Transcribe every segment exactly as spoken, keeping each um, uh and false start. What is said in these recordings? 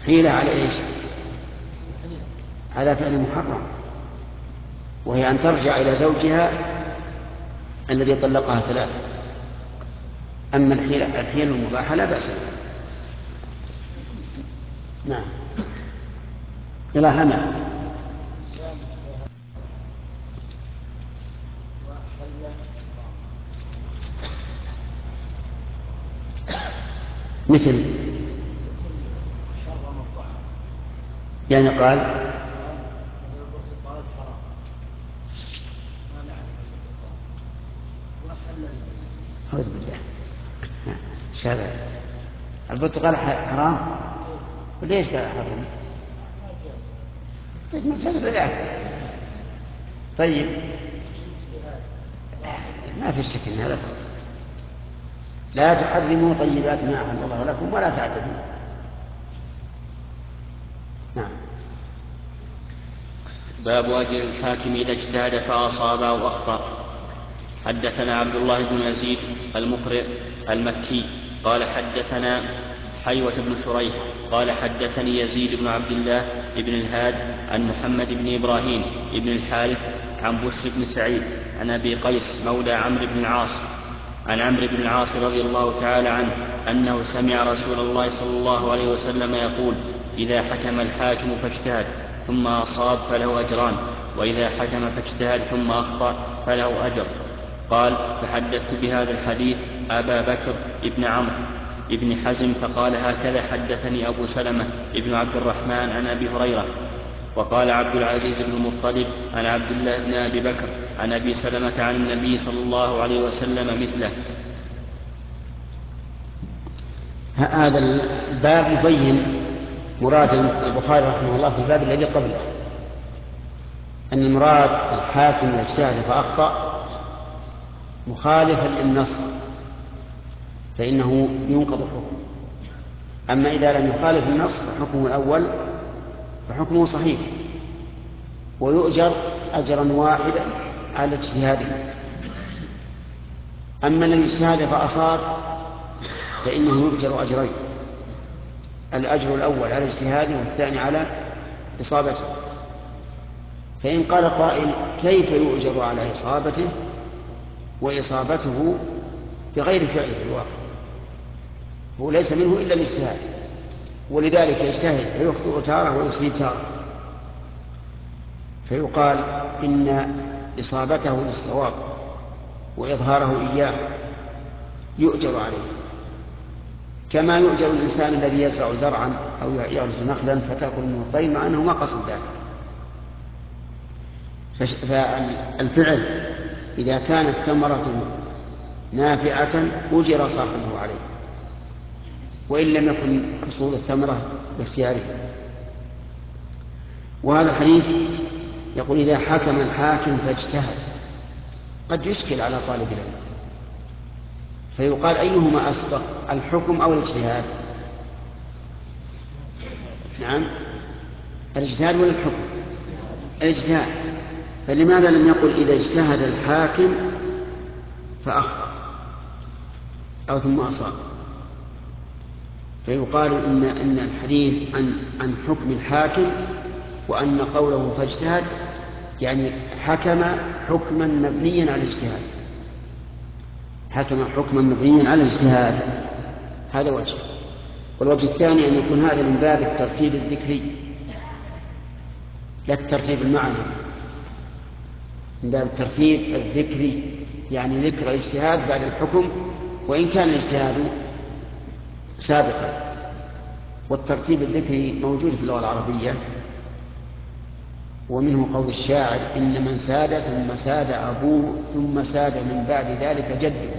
حيلة على إيش؟ على فعل محرم، وهي أن ترجع إلى زوجها الذي طلقها ثلاثة. أما الحيلة الحيل المباحة لا بأس. نعم. إلى هنا مثل يعني قال أعوذ بالله شهادة البرتقال حرام وليش قال حرام؟ طيب ما تدري. طيب ما في شك ان هذا لا تحرموا طيبات ما أحل الله لكم ولا تعتدوا. نعم. باب أجر الحاكم إذا اجتهد فأصاب أو أخطأ. حدثنا عبد الله بن يزيد المقرئ المكي قال حدثنا حيوة بن شريح قال حدثني يزيد بن عبد الله بن الهاد عن محمد بن إبراهيم بن الحارث عن بس بن سعيد عن أبي قيس مولى عمرو بن العاص عن عمرو بن العاص رضي الله تعالى عنه أنه سمع رسول الله صلى الله عليه وسلم يقول: إذا حكم الحاكم فاجتهد ثم أصاب فله أجران، وإذا حكم فاجتهد ثم أخطأ فله أجر. قال: فحدثت بهذا الحديث أبا بكر ابن عمرو ابن حزم فقال: هكذا حدثني أبو سلمة ابن عبد الرحمن عن أبي هريرة. وقال عبد العزيز بن المطلب عن عبد الله بن أبي بكر عن أبي سلمة عن النبي صلى الله عليه وسلم مثله. هذا الباب يبين مراد البخاري رحمه الله في الباب الذي قبله، أن المراد الحاكم إذا اجتهد فأخطأ مخالفا للنص فإنه ينقض الحكم. أما إذا لم يخالف النص فحكمه الأول فحكمه صحيح ويؤجر أجرا واحدا على اجتهاده. أما الذي اجتهد فأصاب فإنه يؤجر أجرين: الأجر الأول على اجتهاده والثاني على إصابته. فإن قال قائل: كيف يؤجر على إصابته وإصابته بغير فعل في الواقع؟ هو ليس منه إلا الاجتهاد، ولذلك يجتهد فيخطئ تارة ويصيب تارة، فيقال إن إصابته للصواب وإظهاره إياه يؤجر عليه، كما يؤجر الإنسان الذي يزرع زرعا أو يغرس نخلا فتأكل منه الطير مع أنه ما قصد ذلك. فالفعل إذا كانت ثمرته نافعة أجر صاحبه عليه، وإن لم يكن حصول الثمرة باختياره. وهذا الحديث يقول: إذا حكم الحاكم فاجتهد، قد يشكل على طالب العلم فيقال: أيهما أسبق، الحكم أو الاجتهاد؟ نعم، الاجتهاد ولا الحكم؟ الاجتهاد. فلماذا لم يقل إذا اجتهد الحاكم فأخطأ أو ثم أصاب؟ فيقال إن إن الحديث عن عن حكم الحاكم، وأن قوله فاجتهد يعني حكم حكما مبنيا على الاجتهاد، حكم حكما مبنيا على الاجتهاد. هذا وجه. والوجه الثاني أن يكون هذا من باب الترتيب الذكري لا الترتيب المعنوي، من باب الترتيب الذكري، يعني ذكر الاجتهاد بعد الحكم وإن كان الاجتهاد سابقا. والترتيب الذكري موجود في اللغة العربية، ومنه قول الشاعر: إن من ساد ثم ساد أبوه ثم ساد من بعد ذلك جده.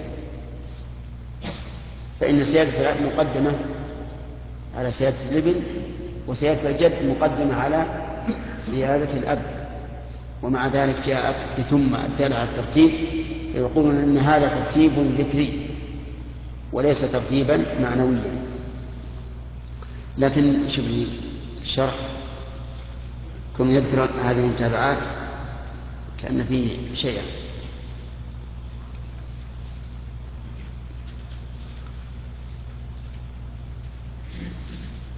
فإن سيادة الأب مقدمة على سيادة الابن، وسيادة الجد مقدمة على سيادة الأب، ومع ذلك جاءت بثم الدالة على الترتيب، فيقولون أن هذا ترتيب ذكري وليس ترتيبا معنويا. لكن شوف الشرح كم يذكر هذه المتابعات كأن فيه شيئا.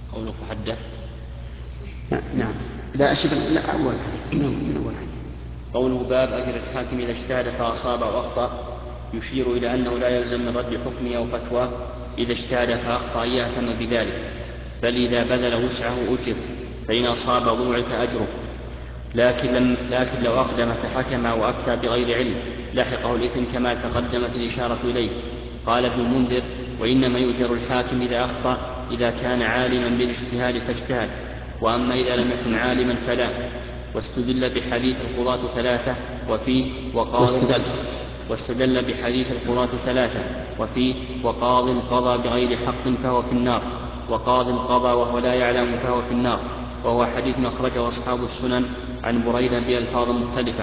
قوله فحدثت. نعم لا أشبه لا أول من أول قوله باب أجر الحاكم إذا اجتهد فأصاب أو أخطأ يشير إلى أنه لا يلزم من رد حكم أو فتوى إذا اجتهد فأخطأ أن يأثم بذلك، بل إذا بذل وسعه أجر، فإن أصاب ضوعف أجره. لكن, لم لكن لو أقدم فحكم أو أفتى بغير علم لاحقه الإثم كما تقدمت الإشارة إليه. قال ابن المنذر: وإنما يؤجر الحاكم إذا أخطأ إذا كان عالما بالاجتهاد فاجتهد، وأما إذا لم يكن عالما فلا. واستدل بحديث القضاة ثلاثة وفيه وقاض واستدل بحديث القضاة ثلاثة وفيه وقاض قضى بغير حق فهو في النار، وقاض قضى وهو لا يعلم فهو في النار، وهو حديث أخرجه أصحاب السنن عن بريدة بألفاظ مختلفة،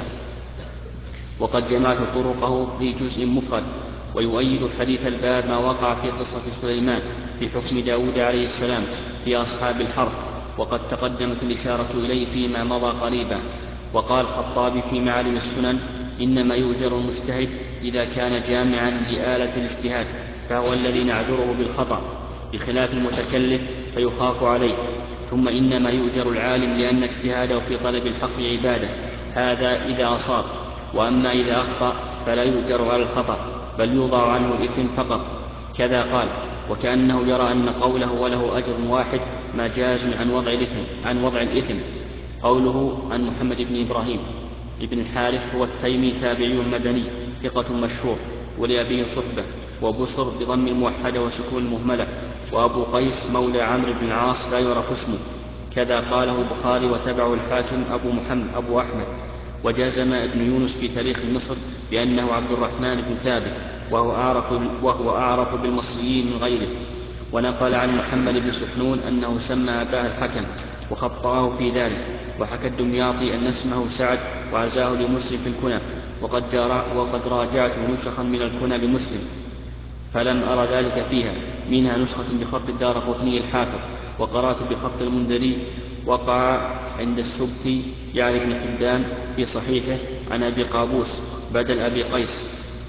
وقد جمعت طرقه في جزء مفرد. ويؤيد حديث الباب ما وقع في قصة سليمان في حكم داود عليه السلام في أصحاب الحرب، وقد تقدمت الإشارة إليه فيما مضى قريبا. وقال الخطابي في معالم السنن: إنما يؤجر المجتهد إذا كان جامعا لآلة الاجتهاد، فهو الذي نعذره بالخطأ، بخلاف المتكلف فيخاف عليه. ثم إنما يؤجر العالم لأن اجتهاده في طلب الحق عبادة، هذا إذا أصاب. وأما إذا أخطأ فلا يؤجر على الخطأ، بل يوضع عنه الإثم فقط. كذا قال: وكأنه يرى أن قوله وله أجر واحد مجاز عن وضع الإثم, عن وضع الإثم. قوله عن محمد بن إبراهيم ابن الحارث هو التيمي تابعي مدني ثقة مشهور، ولأبيه صحبة، وبصر بضم الموحدة وسكون المهملة، وأبو قيس مولى عمرو بن العاص لا يعرف اسمه. كذا قاله البخاري وتبعه الحاكم أبو محمد أبو أحمد. وجزم ابن يونس في تاريخ مصر بأنه عبد الرحمن بن ثابت، وهو أعرف, وهو أعرف بالمصريين من غيره. ونقل عن محمد بن سحنون أنه سمى أباه الحكم وخطأه في ذلك. وحكى الدمياطي أن اسمه سعد وعزاه لمسلم في الكنى، وقد, وقد راجعت نسخا من الكنى لمسلم فلم أرى ذلك فيها، منها نسخة بخط الدارقطني الحافظ، وقرأت بخط المنذري وقع عند السبتي يعني ابن حبان في صحيحه عن أبي قابوس بدل أبي قيس.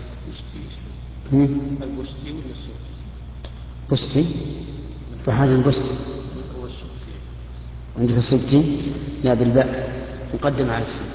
بستي فهذا البستي عندك السبتي لا بالباء مقدم على السين.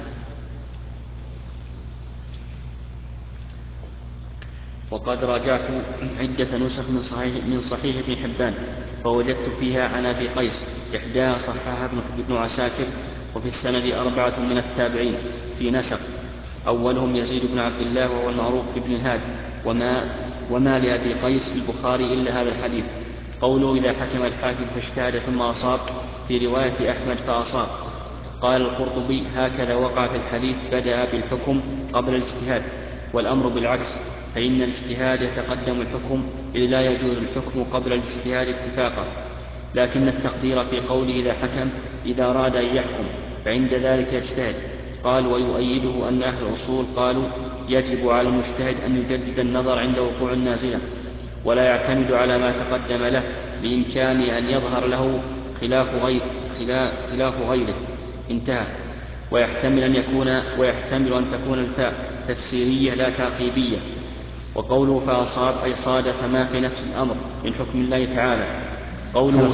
وقد راجعت عدة نسخ من صحيح, من صحيح ابن حبان فوجدت فيها عن أبي قيس إحداها صححها ابن عساكر، وفي السند أربعة من التابعين في نسق، أولهم يزيد بن عبد الله وهو المعروف بابن الهاد. وما, وما لأبي قيس في البخاري إلا هذا الحديث. قوله إذا حكم الحاكم فاجتهد ثم أصاب في رواية أحمد فأصاب. قال القرطبي: هكذا وقع في الحديث بدأ بالحكم قبل الاجتهاد، والأمر بالعكس، فإن الاجتهاد يتقدم الحكم إذ لا يجوز الحكم قبل الاجتهاد اتفاقا. لكن التقدير في قوله إذا حكم إذا أراد أن يحكم فعند ذلك يجتهد. قال: ويؤيده أن أهل الأصول قالوا يجب على المجتهد أن يجدد النظر عند وقوع النازلة، ولا يعتمد على ما تقدم له بإمكان أن يظهر له خلاف, غير خلاف غيره. انتهى. ويحتمل أن, يكون ويحتمل أن تكون الفاء تفسيرية لا تعقيبية. وقوله فأصاب أي صادف ما في نفس الأمر من حكم الله تعالى. قوله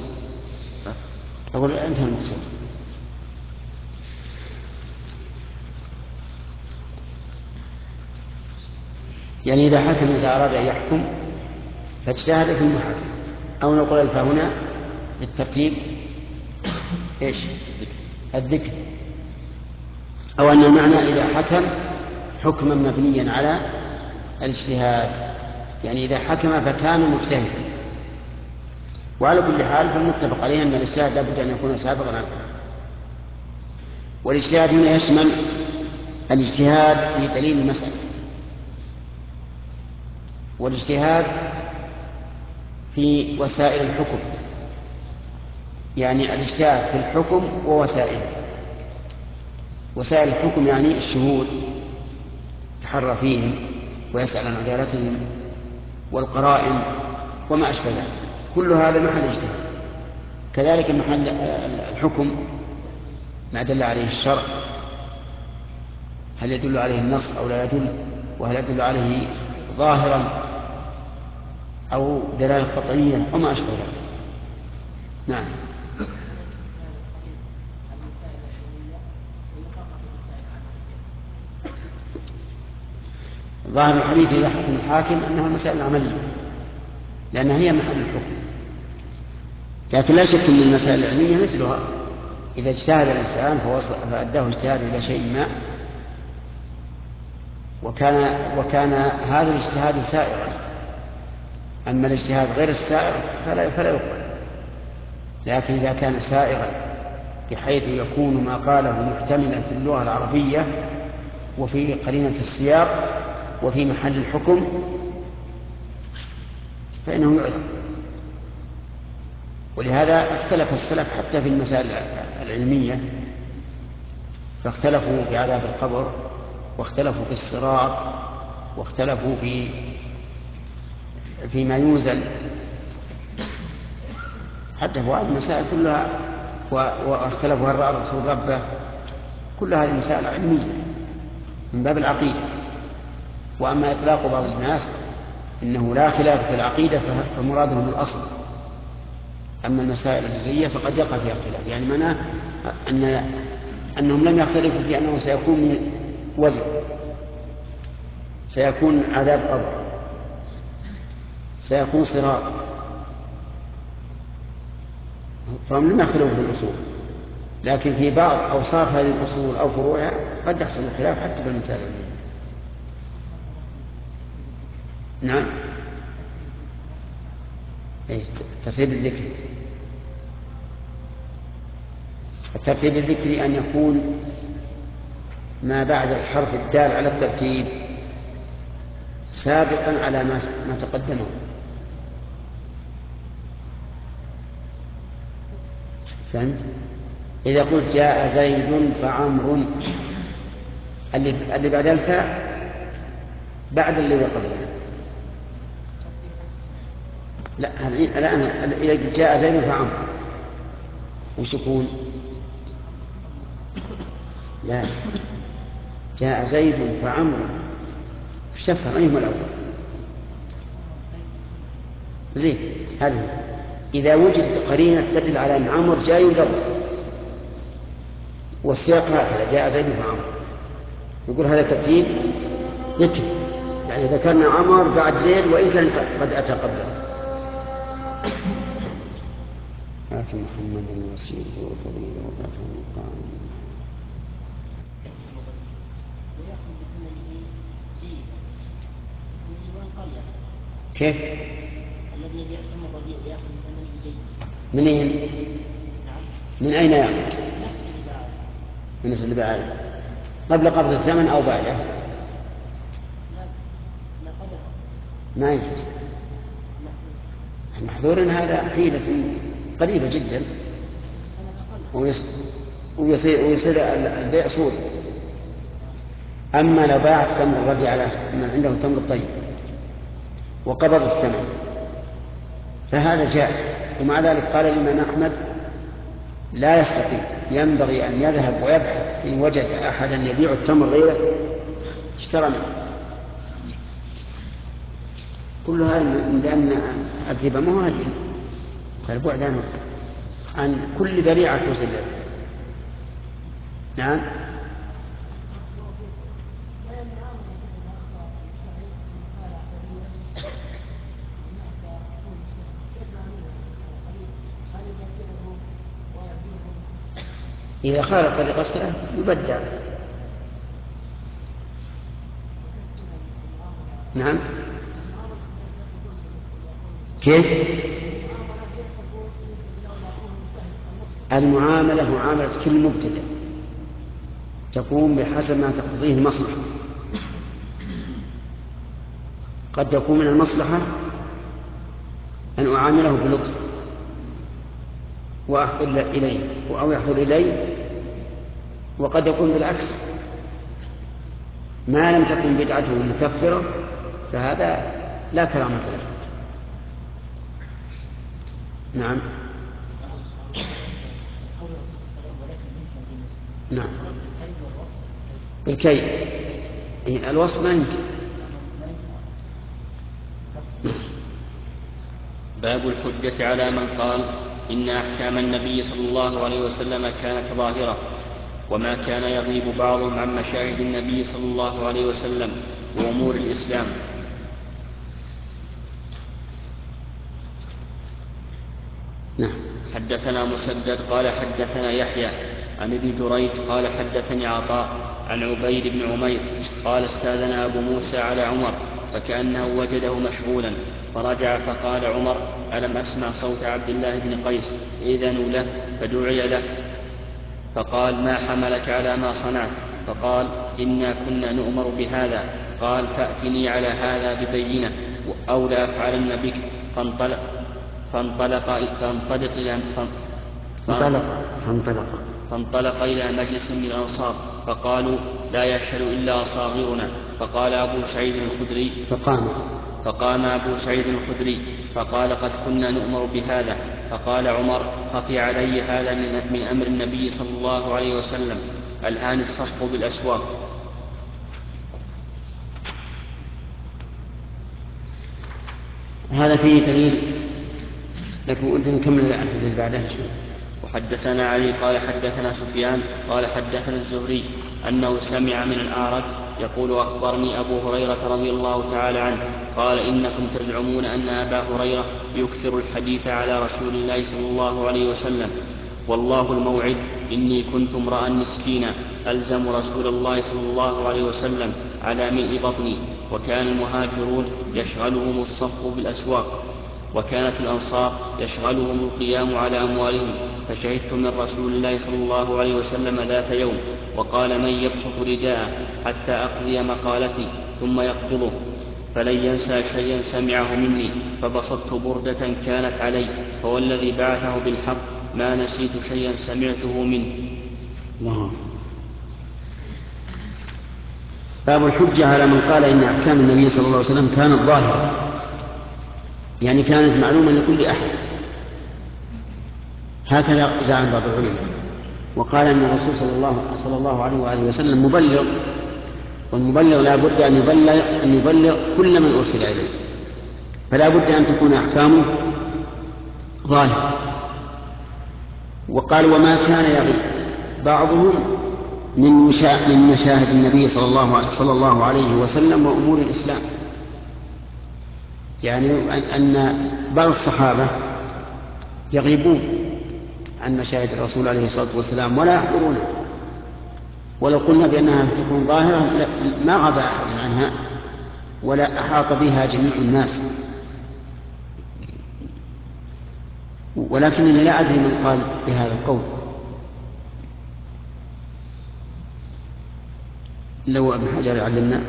أقول أنت المقصود يعني إذا حكم إذا أراد أن يحكم فاجتهد ثم حكم، أو نقول الفاء هنا بالترتيب إيش الذكر، أو أن المعنى إذا حكم حكما مبنيا على الاجتهاد، يعني إذا حكم فكان مجتهدا. وعلى كل حال فالمتفق عليه أن الاجتهاد لابد أن يكون سابقا على الحكم. والاجتهاد هنا يشمل الاجتهاد في دليل المسألة، والاجتهاد في وسائل الحكم، يعني الاجتهاد في الحكم ووسائله. وسائل الحكم يعني الشهود يتحرى فيهم ويسأل عن عدالتهم، والقرائن وما أشبه ذلك، كل هذا محل اجتهاد. كذلك محل الحكم ما دل عليه الشرع، هل يدل عليه النص أو لا يدل، وهل يدل عليه ظاهرا أو دلالة قطعية وما أشبه ذلك. نعم. ظاهر الحديث إذا حكم الحاكم أنها المسائل العملية لأنها هي محل الحكم، لكن لا شك أن المسائل العلمية مثلها إذا اجتهد الإنسان فأداه اجتهاده إلى شيء ما وكان, وكان هذا الاجتهاد سائغا، أما الاجتهاد غير السائغ فلا, فلا يقبل. لكن إذا كان سائغا بحيث يكون ما قاله محتملا في اللغة العربية وفي قرينة السياق وفي محل الحكم فإنه يعذر. ولهذا اختلف السلف حتى في المسائل العلمية، فاختلفوا في عذاب القبر، واختلفوا في الصراط، واختلفوا في فيما يوزن، حتى في هذه المسائل كلها، واختلفوا هل رأى الرسول ربه. كل هذه مسائل علمية من باب العقيدة. وأما إطلاق بعض الناس إنه لا خلاف في العقيدة فمرادهم الأصل، أما المسائل الجزئية فقد يقع فيها خلاف، يعني معناه أن أنهم لم يختلفوا في أنه سيكون وزن، سيكون عذاب قبر، سيكون صراط، فهم لم يختلفوا في الأصول، لكن في بعض أوصاف هذه الأصول أو فروعها قد يحصل الخلاف حتى في المسائل. نعم. ترتيب الذكر، الترتيب الذكري أن يكون ما بعد الحرف الدال على الترتيب سابقا على ما تقدمه. فهمت؟ إذا قلت جاء زيد فعمر، اللي بعد الفاء بعد الذي قبله. لا الآن إذا جاء زيد فعمر وش يكون؟ لا، جاء زيد فعمر اشتفهم أيهما الأول؟ زين. هذه إذا وجد قرينة تدل على أن عمر جاء يدور، والسياق هكذا جاء زيد فعمر، يقول هذا ترتيب ذكر، يعني ذكرنا عمر بعد زيد وإن كان قد أتى قبله. آت محمد الوسيلة والفضيلة وبعثه مقام. كيف؟ الذي يأخذ الربيع يأخذ ثمن الجيد. من أين؟ من أين يأخذ؟ من نفس البعاد. قبل قبض الثمن أو بعده؟ ما يجوز. محظور هذا حيلة قريبة جدا ويصير, ويصير البيع سود. أما لو باع التمر الربيع على من عنده تمر الطيب وقبض الثمن فهذا جائز. ومع ذلك قال الإمام أحمد لا يستطيع، ينبغي أن يذهب ويبحث إن وجد أحدا يبيع التمر غيره اشترى منه. كل هذا لأن الربا مهاجم، فالبعد عنه عن كل ذريعة توصل له. نعم. إذا خالف طريق الصلاة يبدع. نعم. كيف؟ المعاملة معاملة كل مبتدأ تكون بحسب ما تقتضيه المصلحة. قد تكون من المصلحة أن أعامله بلطف وأحضر إليه أو يحضر إليه، وقد يكون بالعكس ما لم تكن بدعته مكفرة فهذا لا كرامة له. نعم. نعم. بالكي الوصف ما يمكن. باب الحجة على من قال إن أحكام النبي صلى الله عليه وسلم كانت ظاهرة، وما كان يغيب بعضهم عن مشاهد النبي صلى الله عليه وسلم وأمور الإسلام. نعم. حدثنا مسدد قال حدثنا يحيى عن ابن جريج قال حدثني عطاء عن عبيد بن عمير قال استاذن أبو موسى على عمر فكأنه وجده مشغولا فرجع فقال عمر ألم أسمع صوت عبد الله بن قيس إذنوا له فدعي له فقال ما حملك على ما صنعت؟ فقال إنا كنا نؤمر بهذا. قال فأتني على هذا ببينة أو لا أفعلن بك. فانطلق فانطلق فانطلق إلى فانطلق فانطلق فانطلق إلى مجلس من الأنصار فقالوا لا يشهد إلا أصاغرنا. فقال أبو سعيد الخدري فقام فقام أبو سعيد الخدري فقال قد كنا نؤمر بهذا. فقال عمر خفي علي هذا من أمر النبي صلى الله عليه وسلم الآن الصفق بالأسواق. هذا فيه دليل، لكن أنت نكمل الحديث اللي بعدها شوي. وحدثنا علي قال حدثنا سفيان قال حدثنا الزهري أنه سمع من الأعرج يقول أخبرني أبو هريرة رضي الله تعالى عنه قال إنكم تزعمون أن أبا هريرة يكثر الحديث على رسول الله صلى الله عليه وسلم، والله الموعد إني كنت امرأ مسكينا ألزم رسول الله صلى الله عليه وسلم على ملء بطني، وكان المهاجرون يشغلهم الصفق بالأسواق، وكانت الأنصار يشغلهم القيام على أموالهم. فشهدت من رسول الله صلى الله عليه وسلم ذات يوم وقال من يبسط رداءه حتى أقضي مقالتي ثم يقبضه فلن ينسى شيئا سمعه مني، فبسطت بردة كانت علي فوالذي بعثه بالحق ما نسيت شيئا سمعته منه. الله. باب الحجة على من قال إن أحكام النبي صلى الله عليه وسلم كانت ظاهرة، يعني كانت معلومة لكل أحد، هكذا زعم بعض العلماء، وقال أن الرسول صلى الله, صلى الله عليه وآله وسلم مبلغ، والمبلغ لا بد أن يبلغ, أن يبلغ كل من أرسل إليه، فلا بد أن تكون أحكامه ظاهرة. وقال وما كان يغيب بعضهم من مشاهد النبي صلى الله, صلى الله عليه وسلم وأمور الإسلام، يعني أن بعض الصحابة يغيبون عن مشاهد الرسول عليه الصلاة والسلام ولا يحضرونها، ولو قلنا بأنها تكون ظاهرة ما غاب أحد عنها ولا أحاط بها جميع الناس. ولكنني لا أدري من قال بهذا القول، لو ابن حجر يعلمنا.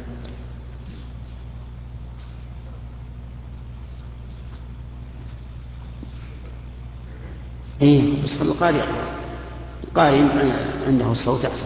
إيه بس القارئ القارئ عنده الصوت أحسن.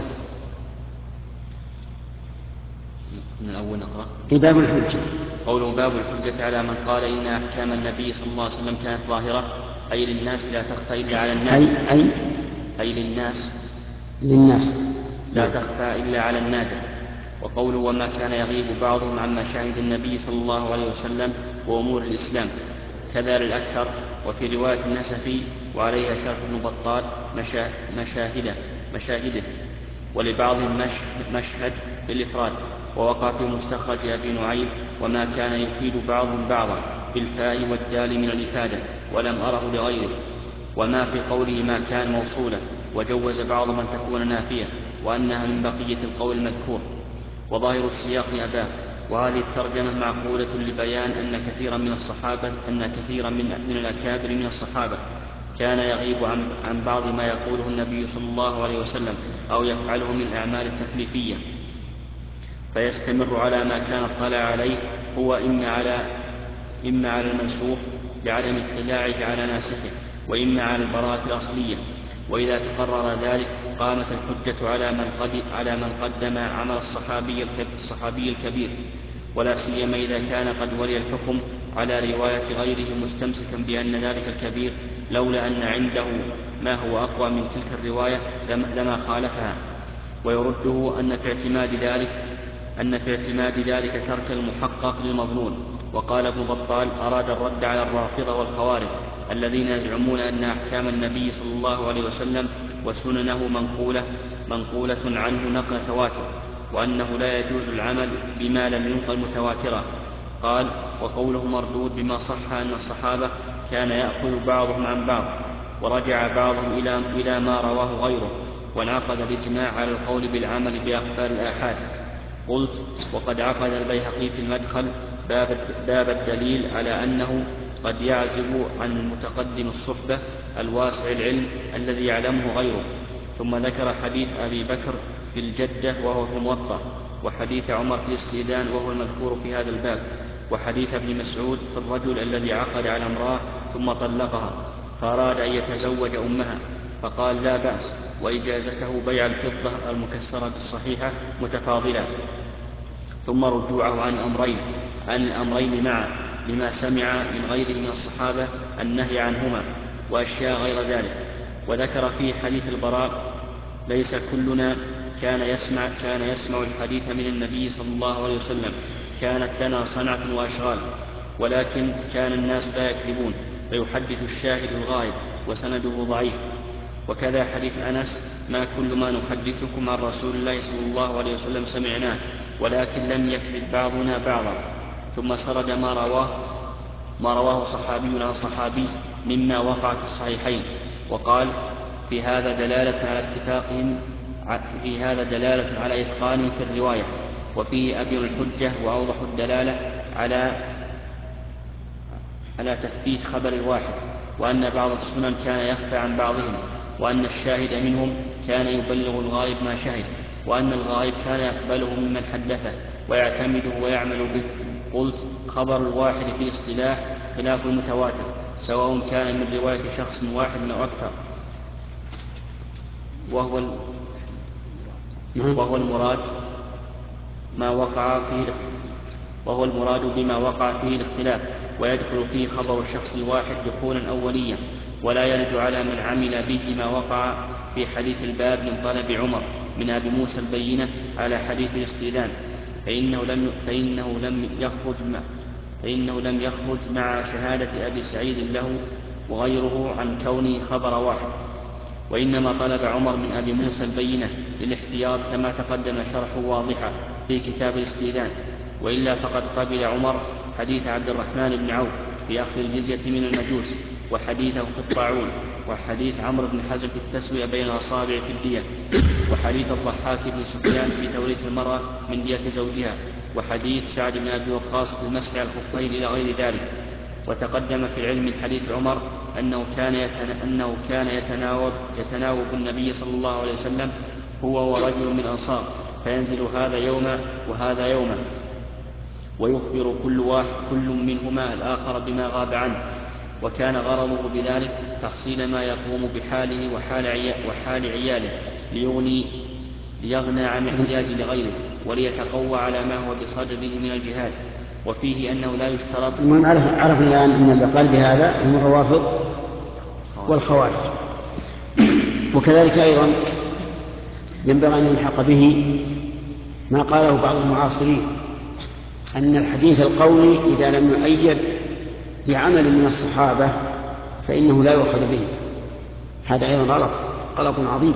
من الأول نقرأ. في باب الحجة. قوله باب الحجة على من قال إن أحكام النبي صلى الله عليه وسلم كانت ظاهرة أي للناس لا تخفى إلا على الناس. أي أي أي للناس للناس لا تخفى إلا على النادر. وقوله وما كان يغيب بعضهم عن مشاهد النبي صلى الله عليه وسلم وأمور الإسلام كذا للأكثر. وفي رواية النسفي وعليها شرح ابن بطال مشاهده مشاهده ولبعضهم مشهد بالإفراد. ووقع في مستخرج أبي نعيم وما كان يفيد بعضهم بعضا بالفاء والدال من الإفادة ولم أره لغيره. وما في قوله ما كان موصولة وجوز بعض من تكون نافية وأنها من بقية القول المذكور. وظاهر السياق أباه. وهذه الترجمة معقولة لبيان أن كثيرا من الصحابة أن كثيرا من, من الأكابر من الصحابة كان يغيب عن, عن بعض ما يقوله النبي صلى الله عليه وسلم أو يفعله من الأعمال التكليفية، فيستمر على ما كان اطلع عليه هو إما على إما على المنسوخ بعدم اطلاعه على ناسخه، وإما على البراءة الأصلية. وإذا تقرر ذلك قامت الحجة على من, قد على من قدم عمل الصحابي, الصحابي الكبير، ولا سيما إذا كان قد ولي الحكم على رواية غيره مستمسكا بأن ذلك الكبير لولا أن عنده ما هو أقوى من تلك الرواية لما خالفها. ويرده أن في اعتماد ذلك أن في اعتماد ذلك ترك المحقق للمظنون. وقال ابن بطال أراد الرد على الرافضة والخوارج الذين يزعمون أن أحكام النبي صلى الله عليه وسلم وسننه منقولة منقولة عنه نقل تواتر، وأنه لا يجوز العمل بما لم ينقل متواترا. قال: وقوله مردود بما صح أن الصحابة كان يأخذ بعضهم عن بعض، ورجع بعضهم إلى, إلى ما رواه غيره، وانعقد الإجماع على القول بالعمل بأخبار الآحاد. قلت: وقد عقد البيهقي في المدخل باب, باب الدليل على أنه قد يعزب عن المتقدم الصحبة الواسع العلم الذي يعلمه غيره. ثم ذكر حديث أبي بكر في الجدة وهو في الموطأ، وحديث عمر في الاستئذان وهو المذكور في هذا الباب، وحديث ابن مسعود في الرجل الذي عقد على امرأة ثم طلقها فأراد أن يتزوج أمها، فقال: لا بأس، وإجازته بيع الفضة المكسرة الصحيحة متفاضلة. ثم رجوعه عن الأمرين عن الأمرين معا لما سمع من غيره من الصحابة النهي عنهما وأشياء غير ذلك. وذكر في حديث البراء: ليس كلنا كان يسمع, كان يسمع الحديث من النبي صلى الله عليه وسلم، كانت لنا صنعة وأشغال، ولكن كان الناس لا يكذبون فيحدث الشاهد الغائب وسنده ضعيف. وكذا حديث أنس: ما كل ما نحدثكم عن رسول الله صلى الله عليه وسلم سمعناه، ولكن لم يكذب بعضنا بعضا. ثم سرد ما رواه ما رواه صحابي عن صحابي مما وقع في الصحيحين، وقال: في هذا دلالة على اتفاقهم في هذا دلالة على إتقانهم في الرواية، وفيه أبين الحجة وأوضح الدلالة على على تثبيت خبر الواحد، وأن بعض السنن كان يخفى عن بعضهم، وأن الشاهد منهم كان يبلغ الغائب ما شهد، وأن الغائب كان يقبله ممن حدثه ويعتمده ويعمل به. قلت: خبر الواحد في اصطلاح خلاف المتواتر، سواء كان من رواية شخص واحد أو أكثر، وهو وهو المراد ما وقع فيه وهو المراد بما وقع فيه الاختلاف، ويدخل فيه خبر الشخص الواحد دخولا أوليا، ولا يرد على من عمل به ما وقع في حديث الباب من طلب عمر من أبي موسى البينة على حديث الاستئذان، فإنه لم فإنه لم يخرج مع فإنه لم يخرج مع شهادة أبي سعيد له وغيره عن كونه خبر واحد، وإنما طلب عمر من أبي موسى البينة للاحتياط كما تقدم شرحه واضحا في كتاب الاستئذان. وإلا فقد قبل عمر حديث عبد الرحمن بن عوف في أخذ الجزية من المجوس، وحديثه في الطاعون، وحديث عمرو بن حزم في التسوية بين الأصابع في الدية، وحديث الضحاك بن سفيان في توريث المرأة من دية زوجها، وحديث سعد بن أبي وقاص في المسح على الخفين إلى غير ذلك. وتقدم في العلم من حديث عمر أنه كان, يتنا... أنه كان يتناوب... يتناوب النبي صلى الله عليه وسلم هو ورجل من الأنصار، فينزل هذا يوما وهذا يوما، ويخبر كل واحد كل منهما الآخر بما غاب عنه، وكان غرضه بذلك تحصيل ما يقوم بحاله وحال, عي... وحال عياله ليغني ليغنى عن احتياج لغيره، وليتقوى على ما هو بصدده من الجهاد. وفيه أنه لا يفترض. المهم عرفنا الآن أن اللي قال بهذا هم الروافض والخوارج. وكذلك أيضا ينبغي أن يلحق به ما قاله بعض المعاصرين أن الحديث القولي إذا لم يؤيد بعمل من الصحابة فإنه لا يؤخذ به. هذا أيضا غلط غلط عظيم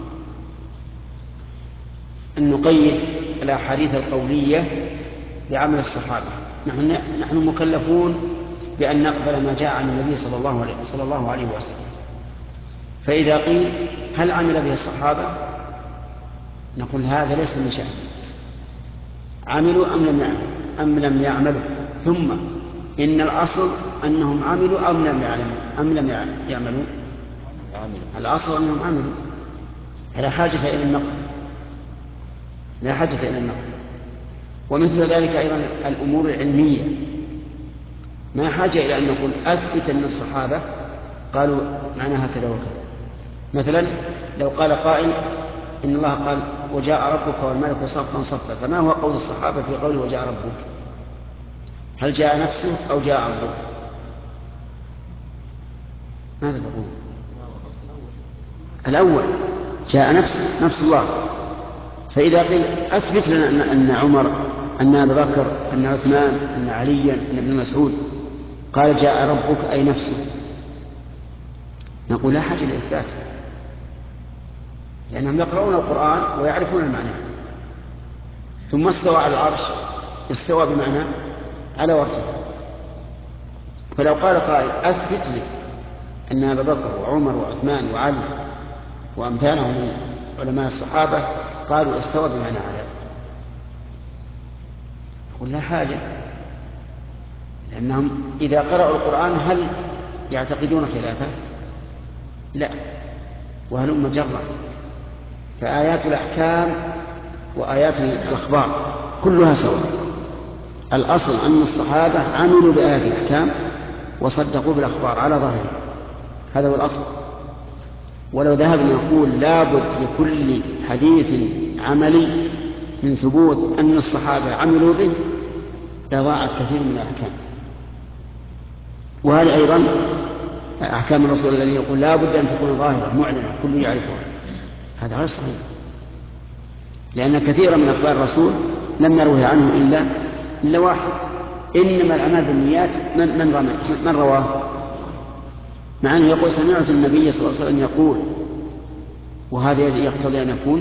أن نقيد الأحاديث القولية بعمل الصحابة. نحن, نحن مكلفون بأن نقبل ما جاء عن النبي صلى الله عليه, صلى الله عليه وسلم. فإذا قيل هل عمل به الصحابة نقول هذا ليس من شأن، عملوا أم لم يعملوا أم لم يعملوا، ثم إن الأصل أنهم عملوا أم لم يعملوا أم لم يعملوا الأصل أنهم عملوا. لا حاجة إلى النقل لا حاجة إلى النقل. ومثل ذلك أيضا الأمور العلمية ما حاجة إلى أن نقول أثبت أن الصحابة قالوا معناها كذا وكذا. مثلا لو قال قائل إن الله قال وجاء ربك والملك صفا صفا، فما هو قول الصحابة في قوله وجاء ربك؟ هل جاء نفسه أو جاء ربه؟ ماذا تقول؟ الأول جاء نفس نفس الله. فإذا قيل أثبت لنا أن عمر أن أبا بكر أن عثمان أن عليا أن ابن مسعود قال جاء ربك أي نفسه، نقول لا حاجة لإثبات، لأنهم يقرؤون القرآن ويعرفون المعنى. ثم استوى على العرش، استوى بمعنى على وارتفاع. فلو قال قائل أثبت لي أن أبا بكر وعمر وعثمان وعلي وأمثالهم من علماء الصحابة قالوا استوى بمعنى على، نقول لا حاجة، لأنهم إذا قرأوا القرآن هل يعتقدون خلافه؟ لا، وهل مجرة. فآيات الأحكام وآيات الأخبار كلها سواء. الأصل أن الصحابة عملوا بآيات الأحكام وصدقوا بالأخبار على ظاهرها، هذا هو الأصل. ولو ذهبنا نقول لابد لكل حديث عملي من ثبوت أن الصحابة عملوا به لضاعت كثير من الأحكام. وهذا أيضا أحكام الرسول الذي يقول لابد أن تكون ظاهرة معلنة كل يعرفها، هذا غير صحيح، لأن كثيرا من أخبار الرسول لم يروه عنه إلا إلا واحد. إنما الأعمال بالنيات من من رمى من رواه، مع أنه يقول سمعت النبي صلى الله عليه وسلم يقول، وهذا يقتضي أن يكون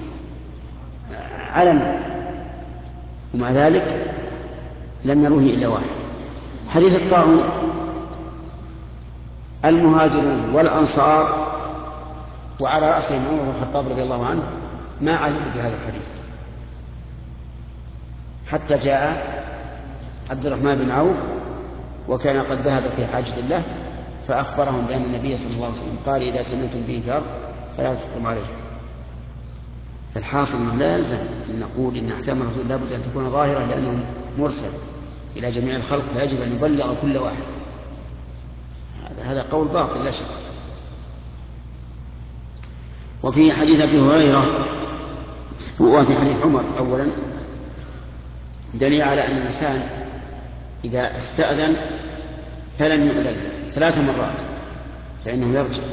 علنا، ومع ذلك لم يروه إلا واحد. حديث الطاعون المهاجرون والأنصار وعلى رأسهم عمر بن الخطاب رضي الله عنه ما علموا بهذا الحديث، حتى جاء عبد الرحمن بن عوف وكان قد ذهب في حاجة الله فأخبرهم بأن النبي صلى الله عليه وسلم قال إذا سمعتم به في أرض فلا تحكموا عليه. فالحاصل أنه لا يلزم أن نقول إن أحكام الرسول لابد أن تكون ظاهرة لأنه مرسل إلى جميع الخلق فيجب أن يبلغ كل واحد. هذا قول باطل لا شك. وفي حديث أبي هريرة وفي حديث عمر أولا دليل على أن الإنسان إذا استأذن فلم يؤذن ثلاث مرات فإنه يرجع،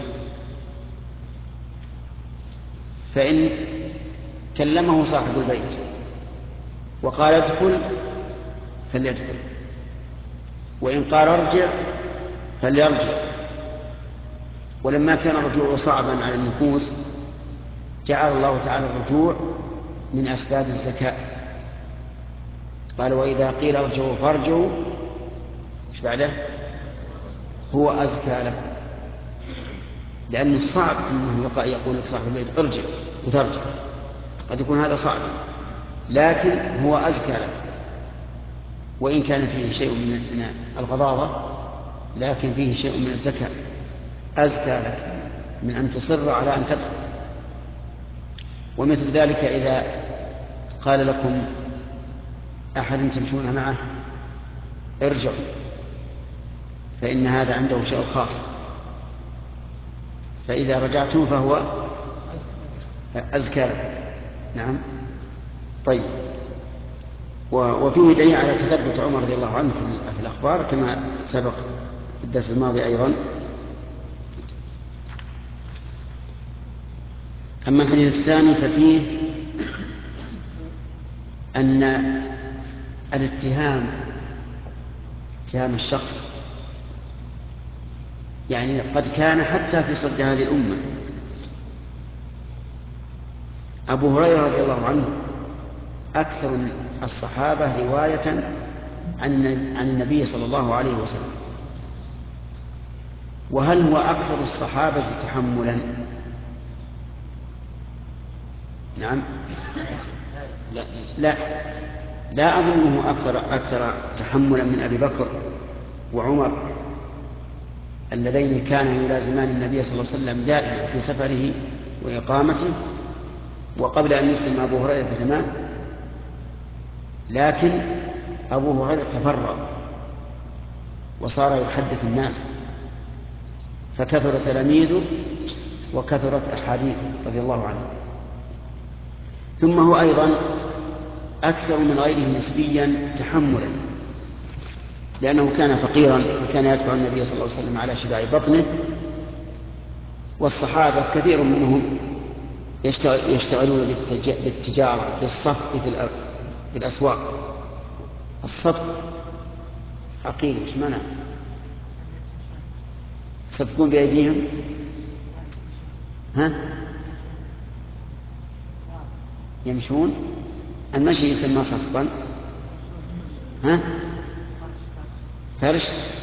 فإن كلمه صاحب البيت وقال ادخل فليدخل، وإن قال ارجع فليرجع. ولما كان الرجوع صعبا على النفوس جعل الله تعالى الرجوع من أسباب الزكاة، قال وإذا قيل ارجعوا فارجعوا ايش بعده هو أزكى لكم، لأنه صعب أنه يقول لصاحب البيت ارجع وترجع، قد يكون هذا صعب، لكن هو أزكى لك، وإن كان فيه شيء من الغضاضة لكن فيه شيء من الزكاة، أزكى لك من أن تصر على أن تدخل. ومثل ذلك إذا قال لكم أحد تمشون معه ارجعوا فإن هذا عنده شيء خاص، فإذا رجعتم فهو أزكى لكم. نعم. طيب. وفيه دليل على تثبت عمر رضي الله عنه في الأخبار كما سبق في الدرس الماضي أيضا. أما الحديث الثاني ففيه أن الاتهام اتهام الشخص يعني قد كان حتى في صدر هذه الأمة. أبو هريرة رضي الله عنه أكثر الصحابة رواية عن عن النبي صلى الله عليه وسلم، وهل هو أكثر الصحابة تحملا؟ نعم. لا لا, لا أظنه أكثر أكثر تحملا من أبي بكر وعمر اللذين كانا يلازمان النبي صلى الله عليه وسلم دائما في سفره وإقامته، وقبل أن يسلم أبو هريرة زمان، لكن أبو هريرة تفرغ وصار يحدث الناس فكثر تلاميذه وكثرت أحاديثه رضي الله عنه. ثم هو أيضا أكثر من غيره نسبيا تحملا، لأنه كان فقيرا وكان يدفع النبي صلى الله عليه وسلم على شباع بطنه، والصحابة كثير منهم يشتغلون بالتجارة بالصفق في الأسواق. الصفق عقيل، ايش معنى؟ يصفقون بأيديهم ها؟ يمشون. المشي يسمى صفا. ها؟ فرش.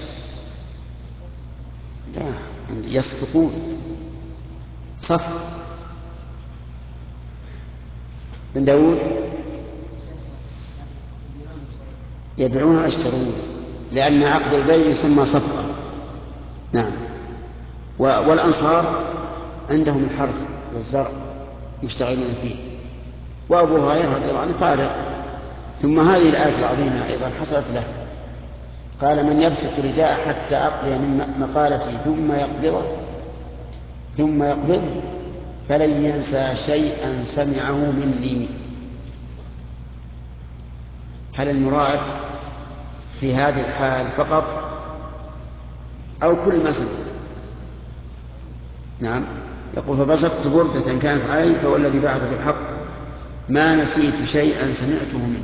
لا، يصفقون صف. بن داود يبيعون ويشترون، لأن عقد البيع يسمى صفقة. نعم. والأنصار عندهم الحرث والزرع يشتغلون فيه. وأبو هريرة رضي الله عنه قال: ثم هذه الآية العظيمة أيضا حصلت له، قال: من يبسط رداء حتى أقضي من مقالتي ثم يقبضه ثم يقبضه فلن ينسى شيئا سمعه مني. هل المراد في هذه الحال فقط أو كل ما سمع؟ نعم. يقول: فبسطت بردة كانت علي فهو الذي بعث بالحق ما نسيت شيئا سمعته منه.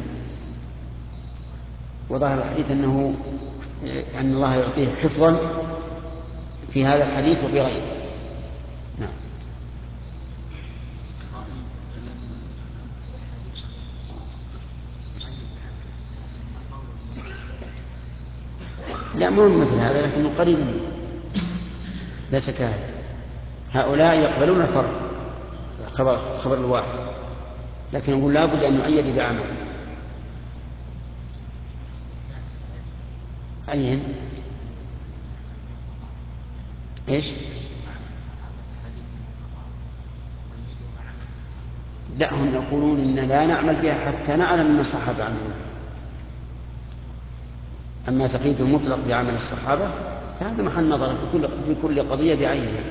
وظاهر الحديث أنه أن الله يعطيه حفظا في هذا الحديث وفي غيره. نعم. لا، مو مثل هذا، لكنه قريب منه، ليس كهذا. هؤلاء يقبلون الفرق خبر, خبر الواحد، لكن يقول لا بد أن نؤيد بعمل. أين؟ إيش؟ لا، هم يقولون إن لا نعمل بها حتى نعلم أن الصحابة عملوا بها. أما تقييد المطلق بعمل الصحابة فهذا محل نظر في كل, في كل قضية بعينها.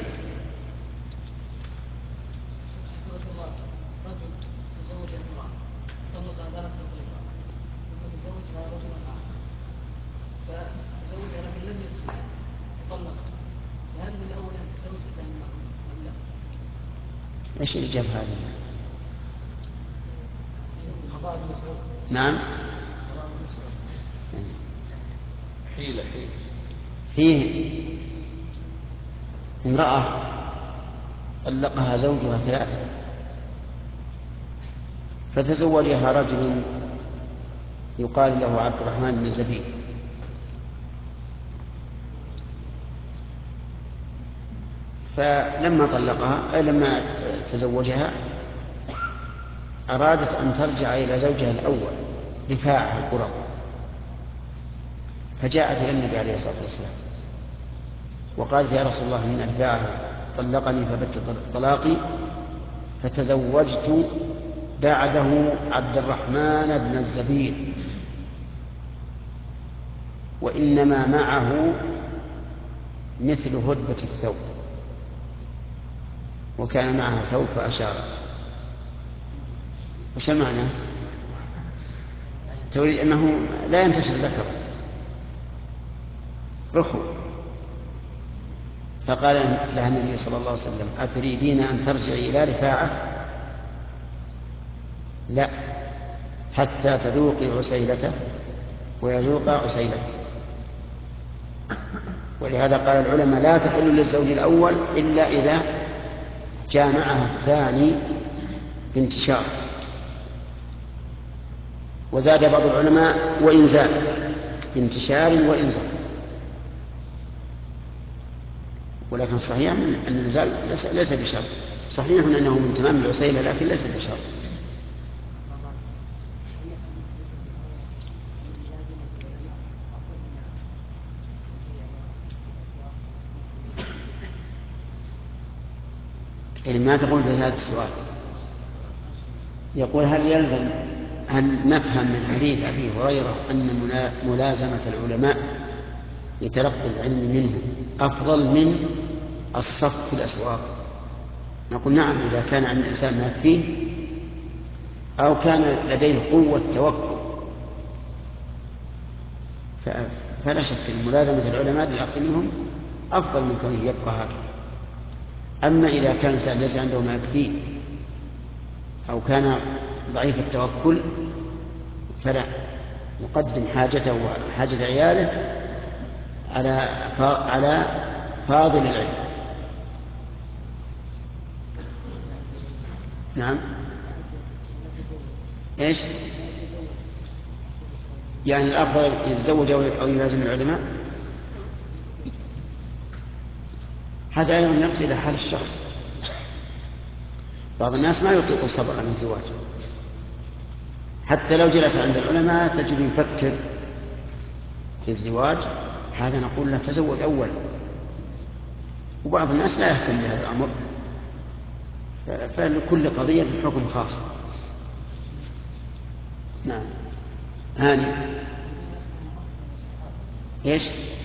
ايش الإجابة هذه؟ نعم. حيلة حيلة. فيه امرأة طلقها زوجها ثلاثة فتزوجها رجل يقال له عبد الرحمن بن الزبير، فلما طلقها أي لما تزوجها أرادت أن ترجع إلى زوجها الأول رفاعة القرظ، فجاءت إلى النبي عليه الصلاة والسلام وقالت: يا رسول الله، إن رفاعة طلقني فبت طلاقي فتزوجت بعده عبد الرحمن بن الزبير، وإنما معه مثل هدبة الثوب، وكان معها ثوب فأشارت. وش المعنى؟ تريد أنه لا ينتشر ذكر رخو. فقال لها النبي صلى الله عليه وسلم: أتريدين أن ترجعي إلى رفاعة؟ لا، حتى تذوقي عسيلته ويذوق عسيلته. ولهذا قال العلماء: لا تحل للزوج الأول إلا إذا جامعها الثاني بانتشار. وزاد بعض العلماء: وإنزال، بانتشار وإنزال. ولكن صحيح أن الإنزال ليس بشرط، صحيح أنه من تمام العسيلة لكن ليس بشرط. يعني ما تقول بهذا السؤال. يقول: هل يلزم هل نفهم من حديث أبي هريرة أن ملازمة العلماء لتلقي العلم منهم أفضل من الصف في الأسواق؟ نقول: نعم، إذا كان عند الإنسان ما يكفيه أو كان لديه قوة توكل فلا شك أن ملازمة العلماء للأخذ منهم أفضل من كونه يبقى هكذا. أما إذا كان الإنسان ليس عنده ما يكفيه أو كان ضعيف التوكل فلا، يقدم حاجته وحاجة عياله على على فاضل العلم. نعم. إيش؟ يعني الأفضل يتزوج أو يلازم العلماء؟ هذا أيضا يرجع إلى حال الشخص. بعض الناس ما يطيق الصبر عن الزواج، حتى لو جلس عند العلماء تجد يفكر في الزواج، هذا نقول له تزوج أول. وبعض الناس لا يهتم بهذا الأمر، فلكل قضية حكم خاص. نعم. هاني ايش؟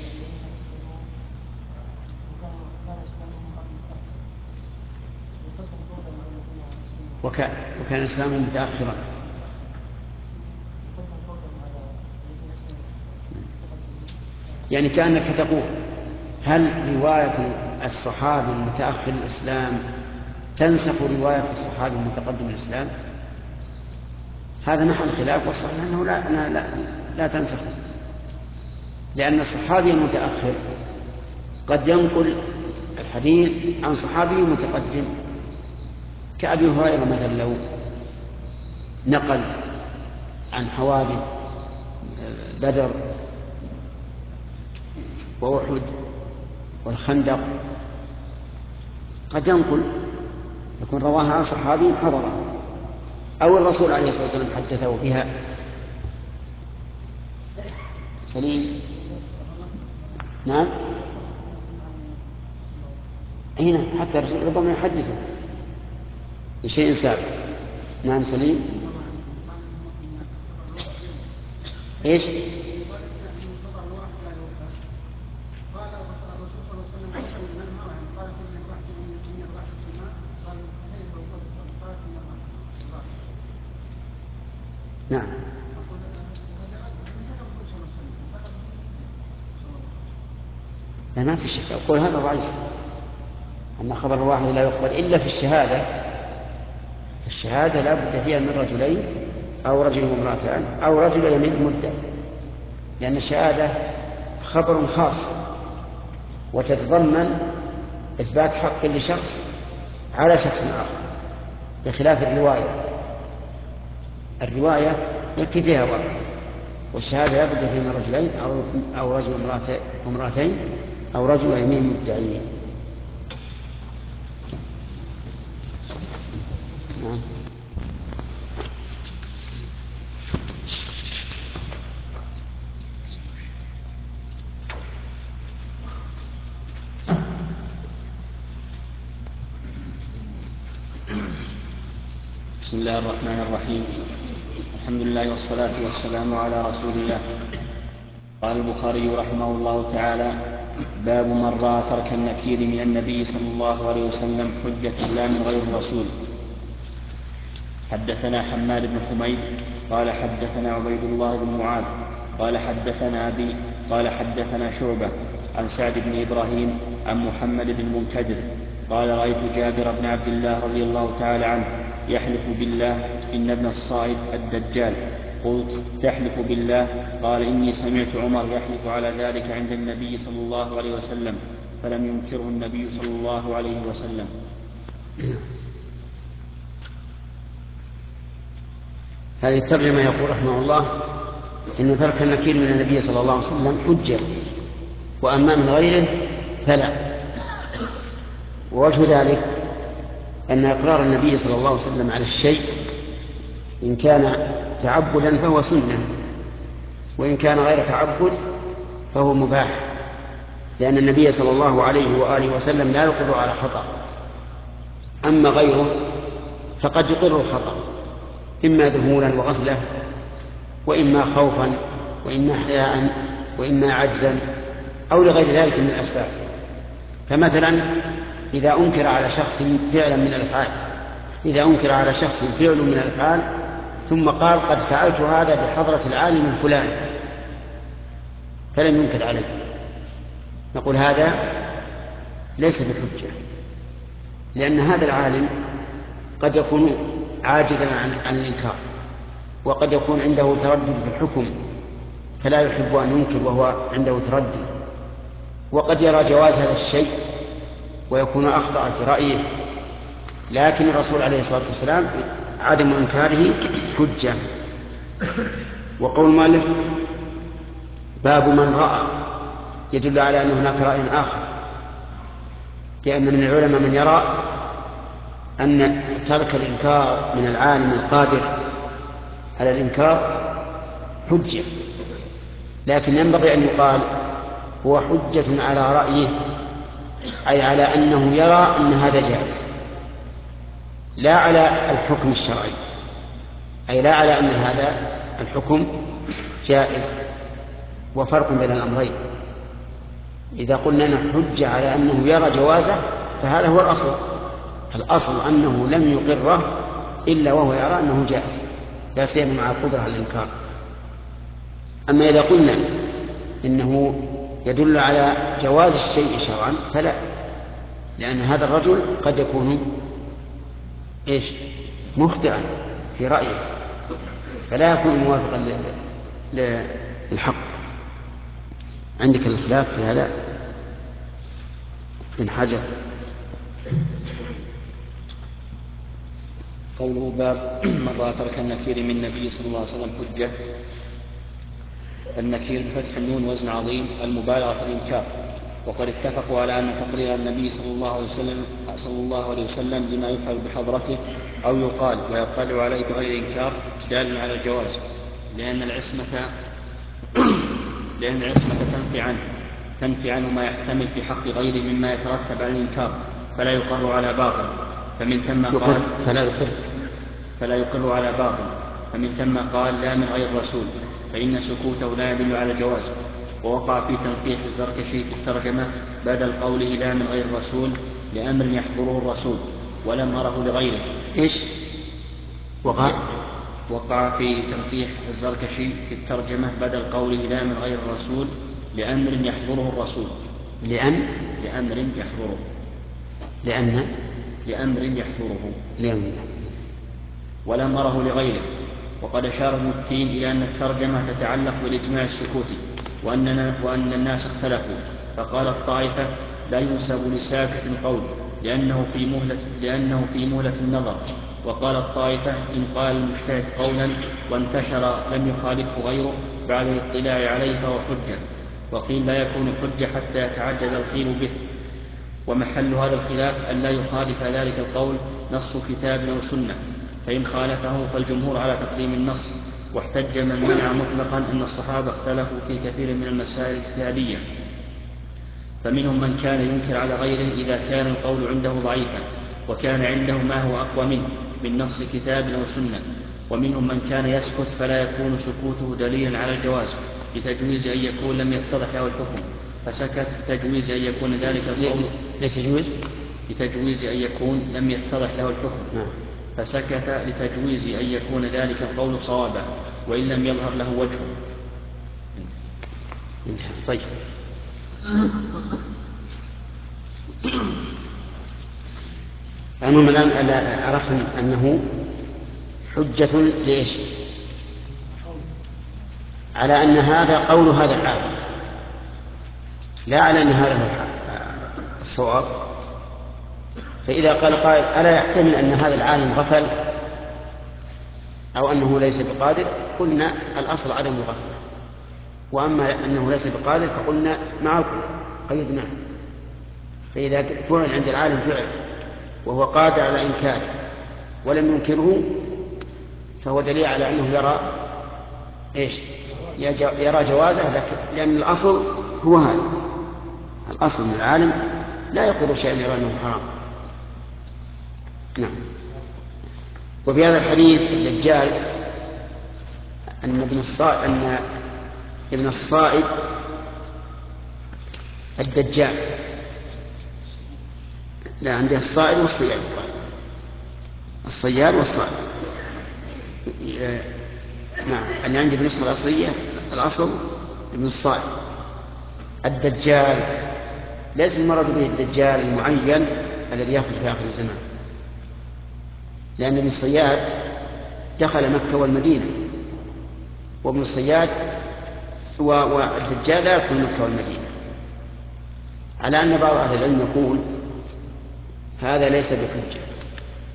وكان وكان الإسلام متأخرا. يعني كأنك تقول هل رواية الصحابي المتأخر الإسلام تنسخ رواية الصحابي المتقدم الإسلام؟ هذا محل خلاف، والصحيح أنه لا, لا, لا, لا تنسخ، لأن الصحابي المتأخر قد ينقل الحديث عن صحابي متقدم، كأبي هريرة مثلا لو نقل عن حوادث بدر وأحد والخندق قد ينقل يكون رواها عن صحابي حضره، أو الرسول عليه الصلاة والسلام حدثه بها. سليم. نعم. هنا حتى الرسول ربما يحدثه بشيء سابق. نعم. سليم. ايش؟ نعم. لا، ما في شك. أقول هذا ضعيف، أن خبر الواحد لا يقبل إلا في الشهادة. الشهادة لا بد فيها من رجلين أو رجل وامرأتان أو رجل يمين مدة، لأن الشهادة خبر خاص وتتضمن إثبات حق لشخص على شخص آخر، بخلاف الرواية. الرواية يكفي فيها واحد، والشهادة لا بد فيها من رجلين أو أو رجل وامرأتين أو رجل يمين مدعيين. نعم. بسم الله الرحمن الرحيم. الحمد لله والصلاة والسلام على رسول الله. قال البخاري رحمه الله تعالى: باب من رأى ترك النكير من النبي صلى الله عليه وسلم حجة لا من غير الرسول. حدثنا حماد بن حميد قال حدثنا عبيد الله بن معاذ قال حدثنا أبي قال حدثنا شعبة عن سعد بن إبراهيم عن محمد بن المنكدر قال: رأيت جابر بن عبد الله رضي الله تعالى عنه يحلف بالله إن ابن الصائب الدجال. قلت: تحلف بالله؟ قال: إني سمعت عمر يحلف على ذلك عند النبي صلى الله عليه وسلم، فلم ينكره النبي صلى الله عليه وسلم. هذه الترجمة يقول رحمه الله إن ترك النكير من النبي صلى الله عليه وسلم حجة، وأما من غيره فلا. ووجه ذلك أن إقرار النبي صلى الله عليه وسلم على الشيء إن كان تعبدا فهو سنة، وإن كان غير تعبد فهو مباح، لأن النبي صلى الله عليه وآله وسلم لا يقر على خطأ. أما غيره فقد يقر الخطأ، إما ذهولا وغفلة، وإما خوفا، وإما حياء، وإما عجزا، أو لغير ذلك من الأسباب. فمثلا إذا أنكر على شخص فعلا من الأفعال إذا أنكر على شخص فعل من الأفعال ثم قال: قد فعلت هذا بحضرة العالم الفلاني، فلم ينكر عليه، نقول هذا ليس بحجة، لأن هذا العالم قد يكون عاجزا عن الإنكار، وقد يكون عنده تردد في الحكم فلا يحب أن ينكر وهو عنده تردد، وقد يرى جواز هذا الشيء ويكون أخطأ في رأيه، لكن الرسول عليه الصلاة والسلام عدم إنكاره حجة. وقول مالك باب من رأى يدل على أن هناك رأي آخر، لأن من العلماء من يرى أن ترك الإنكار من العالم القادر على الإنكار حجة، لكن ينبغي أن يقال هو حجة على رأيه، أي على أنه يرى أن هذا جائز، لا على الحكم الشرعي، أي لا على أن هذا الحكم جائز. وفرق بين الأمرين. إذا قلنا أنه حجة على أنه يرى جوازه فهذا هو الأصل، الأصل أنه لم يقره إلا وهو يرى أنه جائز، لا سيما مع القدرة على الإنكار. أما إذا قلنا إنه يدل على جواز الشيء شرعا فلا، لأن هذا الرجل قد يكون إيش مخطئا في رأيه، فلا يكون موافقا للحق. عندك الخلاف في هذا من حجر. قوله باب من رأى ترك النكير من النبي صلى الله عليه وسلم حجة. النكير بفتح النون وزن عظيم، المبالغة في الإنكار. وقد اتفقوا على أن تقرير النبي صلى الله عليه وسلم صلى الله عليه وسلم لما يفعل بحضرته أو يقال ويطلع عليه بغير إنكار دال على الجواز، لأن العصمة لأن العصمة تنفي عنه تنفي عنه ما يحتمل في حق غيره مما يترتب على الإنكار، فلا يقر على باطل. فمن ثم قال فلا يقر فلا يقر على باطل فمن ثم قال لا من غير رسول، فإن سكوته لا يدل على الجواز. ووقع في تنقيح الزركشي في الترجمة بدل قوله لا من غير رسول لأمر يحضره الرسول ولم أره لغيره. إيش وقع؟ وقع في تنقيح الزركشي في الترجمة بدل قوله لا من غير الرسول لأمر يحضره الرسول لأن لأمر يحضره لأن لأمر يحضره لأن ولم أره لغيره. وقد أشار ابن التين إلى أن الترجمة تتعلق بالإجماع السكوتي، وأننا وأن الناس اختلفوا، فقال الطائفة لا ينسب لساكت القول لأنه في مهلة لأنه في مهلة النظر. وقال الطائفة إن قال المجتهد قولا وانتشر لم يخالفه غيره بعد الاطلاع عليه فهو حجة. وقيل لا يكون حجة حتى يتعجل الخيل به. ومحل هذا الخلاف أن لا يخالف ذلك القول نص كتاب أو سنة، فإن خالفه فالجمهور على تقديم النص. واحتج من منع مطلقا أن الصحابة اختلفوا في كثير من المسائل الاجتهادية، فمنهم من كان ينكر على غيره إذا كان القول عنده ضعيفا وكان عنده ما هو أقوى منه من نص كتاب أو سنة، ومنهم من كان يسكت فلا يكون سكوته دليلا على الجواز لتجويز أن يكون لم يتضح له الحكم، فسكت لتجويز أن يكون ذلك القول لتجويز لتجويز أن يكون لم يتضح له الحكم فسكت لتجويز أن يكون ذلك القول صوابا وإن لم يظهر له وجهه. طيب. المهم الآن عرفنا أنه حجة ليش؟ على أن هذا قول هذا العالم، لا على أن هذا هو الصواب. فإذا قال قائل ألا يحتمل أن هذا العالم غفل أو أنه ليس بقادر، قلنا الأصل عدم الغفلة، وأما أنه ليس بقادر فقلنا معكم قيدناه. فإذا فعل عند العالم فعل وهو قادر على إنكاره ولم ينكره فهو دليل على أنه يرى إيش؟ يرى جوازه، لكن لأن الأصل هو هذا، الأصل من العالم لا يقول شيئا يرى أنه حرام. نعم. وفي هذا الحديث الدجال أن ابن الصائب أن ابن الصائب الدجال، لا عنده الصائب والصياد، الصياد والصائب. نعم، أنا عندي بالنسبة الأصلية الأصل ابن الصائب. الدجال ليس المرض به الدجال المعين الذي يخرج في آخر الزمان، لأن ابن الصياد دخل مكة والمدينة، وابن الصياد والدجال لا يدخل مكة والمدينة، على أن بعض أهل العلم يقول هذا ليس بحجة،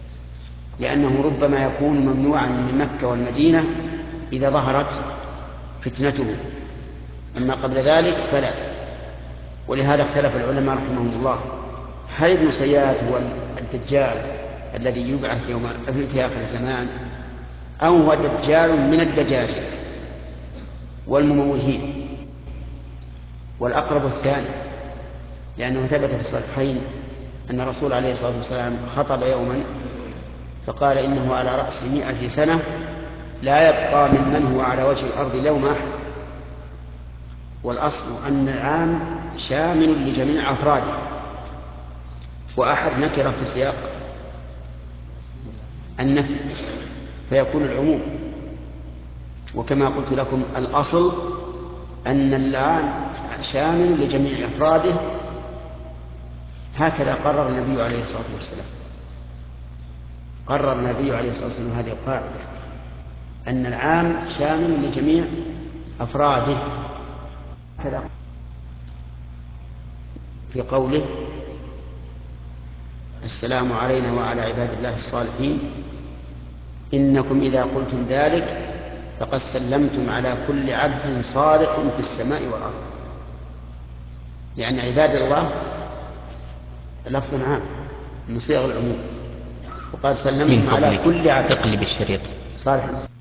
لأنه ربما يكون ممنوعا من مكة والمدينة إذا ظهرت فتنته، أما قبل ذلك فلا. ولهذا اختلف العلماء رحمهم الله، هل ابن صياد هو الدجال الذي يبعث يوم في آخر الزمان، أو هو دجال من الدجاجة والمموهين؟ والأقرب الثاني، لأنه ثبت في الصحيحين أن الرسول عليه الصلاة والسلام خطب يوما فقال إنه على رأس مئة سنة لا يبقى ممن هو على وجه الأرض لوم أحد. والأصل أن العام شامل لجميع أفراده، وأحد نكرة في سياق النفي فيكون العموم. وكما قلت لكم الأصل أن العام شامل لجميع أفراده، هكذا قرر النبي عليه الصلاة والسلام. قرر النبي عليه الصلاة والسلام هذه القاعدة، أن العام شامل لجميع أفراده، كذا في قوله السلام علينا وعلى عباد الله الصالحين إنكم إذا قلتم ذلك فقد سلمتم على كل عبد صالح في السماء والأرض، لأن عباد الله لفظ عام من صيغ العموم، وقال سلمتم على كل عبد اقلب الشريط صالح.